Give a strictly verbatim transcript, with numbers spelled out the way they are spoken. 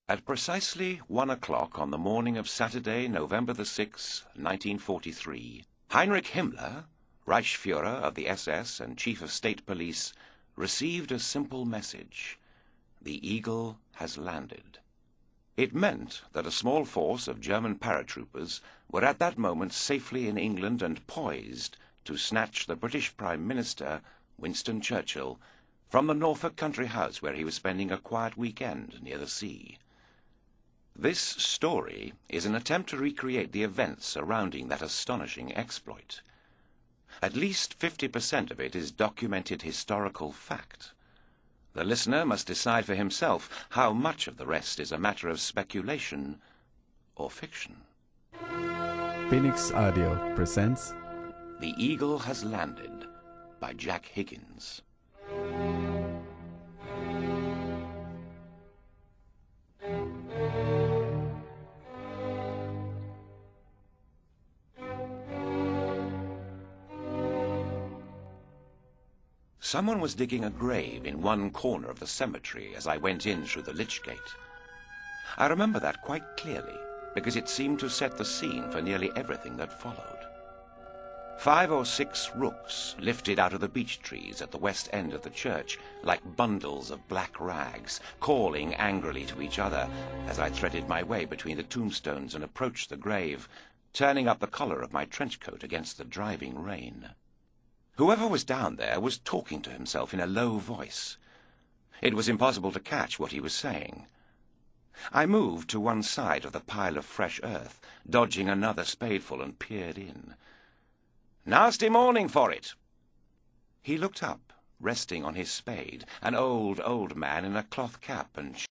At precisely one o'clock on the morning of Saturday, November the sixth, nineteen forty-three, Heinrich Himmler, Reichsfuhrer of the S S and Chief of State Police, received a simple message: the Eagle has landed. It meant that a small force of German paratroopers were at that moment safely in England and poised to snatch the British Prime Minister, Winston Churchill, from the Norfolk country house where he was spending a quiet weekend near the sea. This story is an attempt to recreate the events surrounding that astonishing exploit. At least fifty percent of it is documented historical fact. The listener must decide for himself how much of the rest is a matter of speculation or fiction. Phoenix Audio presents The Eagle Has Landed by Jack Higgins. Someone was digging a grave in one corner of the cemetery as I went in through the Lich Gate. I remember that quite clearly, because it seemed to set the scene for nearly everything that followed. Five or six rooks lifted out of the beech trees at the west end of the church like bundles of black rags, calling angrily to each other as I threaded my way between the tombstones and approached the grave, turning up the collar of my trench coat against the driving rain. Whoever was down there was talking to himself in a low voice. It was impossible to catch what he was saying. I moved to one side of the pile of fresh earth, dodging another spadeful, and peered in. "Nasty morning for it." He looked up, resting on his spade, an old, old man in a cloth cap and